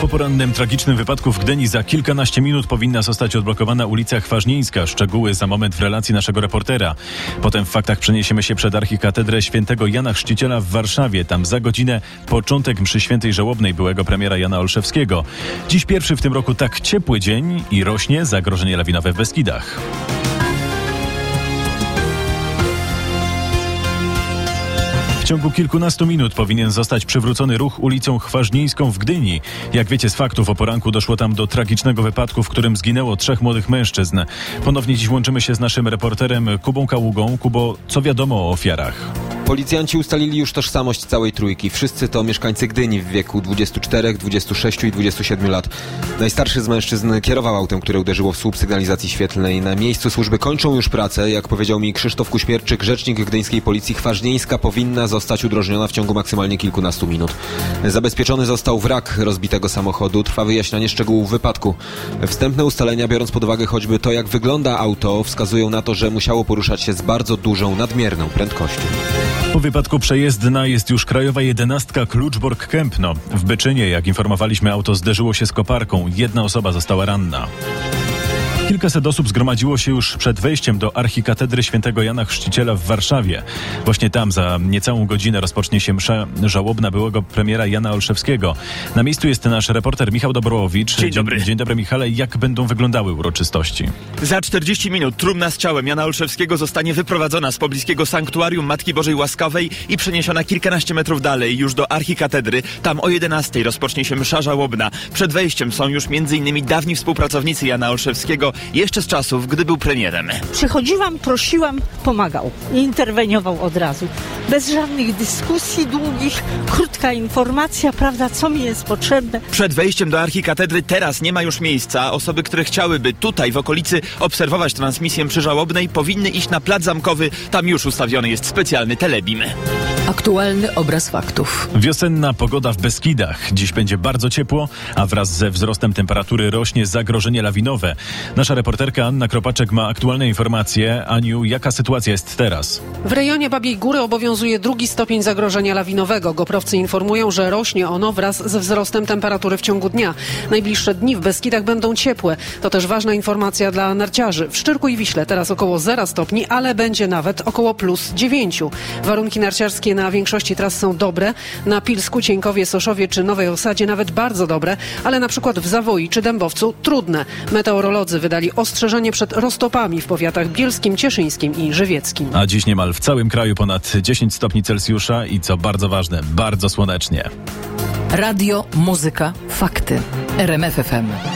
Po porannym tragicznym wypadku w Gdyni za kilkanaście minut powinna zostać odblokowana ulica Chwaźnieńska. Szczegóły za moment w relacji naszego reportera. Potem w faktach przeniesiemy się przed archikatedrę świętego Jana Chrzciciela w Warszawie. Tam za godzinę początek mszy świętej żałobnej byłego premiera Jana Olszewskiego. Dziś pierwszy w tym roku tak ciepły dzień i rośnie zagrożenie lawinowe w Beskidach. W ciągu kilkunastu minut powinien zostać przywrócony ruch ulicą Chwaźnieńską w Gdyni. Jak wiecie z faktów, o poranku doszło tam do tragicznego wypadku, w którym zginęło 3 młodych mężczyzn. Ponownie dziś łączymy się z naszym reporterem Kubą Kaługą. Kubo, co wiadomo o ofiarach? Policjanci ustalili już tożsamość całej trójki. Wszyscy to mieszkańcy Gdyni w wieku 24, 26 i 27 lat. Najstarszy z mężczyzn kierował autem, które uderzyło w słup sygnalizacji świetlnej. Na miejscu służby kończą już pracę. Jak powiedział mi Krzysztof Kuśmierczyk, rzecznik gdyńskiej policji, Chwaźnieńska powinna zostać udrożniona w ciągu maksymalnie kilkunastu minut. Zabezpieczony został wrak rozbitego samochodu. Trwa wyjaśnianie szczegółów wypadku. Wstępne ustalenia, biorąc pod uwagę choćby to, jak wygląda auto, wskazują na to, że musiało poruszać się z bardzo dużą, nadmierną prędkością. Po wypadku przejezdna jest już krajowa 11 Kluczbork-Kępno. W Byczynie, jak informowaliśmy, auto zderzyło się z koparką. 1 osoba została ranna. Kilkaset osób zgromadziło się już przed wejściem do archikatedry świętego Jana Chrzciciela w Warszawie. Właśnie tam za niecałą godzinę rozpocznie się msza żałobna byłego premiera Jana Olszewskiego. Na miejscu jest nasz reporter Michał Dobrowicz. Dzień dobry. Dzień dobry, Michale. Jak będą wyglądały uroczystości? Za 40 minut trumna z ciałem Jana Olszewskiego zostanie wyprowadzona z pobliskiego sanktuarium Matki Bożej Łaskawej i przeniesiona kilkanaście metrów dalej, już do archikatedry. Tam o 11 rozpocznie się msza żałobna. Przed wejściem są już m.in. dawni współpracownicy Jana Olszewskiego, jeszcze z czasów, gdy był premierem. Przychodziłam, prosiłam, pomagał. Interweniował od razu. Bez żadnych dyskusji długich, krótka informacja, prawda, co mi jest potrzebne. Przed wejściem do archikatedry teraz nie ma już miejsca. Osoby, które chciałyby tutaj w okolicy obserwować transmisję mszy żałobnej, powinny iść na plac zamkowy. Tam już ustawiony jest specjalny telebim. Aktualny obraz faktów. Wiosenna pogoda w Beskidach. Dziś będzie bardzo ciepło, a wraz ze wzrostem temperatury rośnie zagrożenie lawinowe. Nasza reporterka Anna Kropaczek ma aktualne informacje. Aniu, jaka sytuacja jest teraz? W rejonie Babiej Góry obowiązuje 2. stopień zagrożenia lawinowego. Goprowcy informują, że rośnie ono wraz ze wzrostem temperatury w ciągu dnia. Najbliższe dni w Beskidach będą ciepłe. To też ważna informacja dla narciarzy. W Szczyrku i Wiśle teraz około 0 stopni, ale będzie nawet około +9. Warunki narciarskie na większości tras są dobre. Na Pilsku, Cienkowie, Soszowie czy Nowej Osadzie nawet bardzo dobre, ale na przykład w Zawoi czy Dębowcu trudne. Meteorolodzy wydali ostrzeżenie przed roztopami w powiatach bielskim, cieszyńskim i żywieckim. A dziś niemal w całym kraju ponad 10 stopni Celsjusza i co bardzo ważne, bardzo słonecznie. Radio, muzyka, fakty. RMF FM.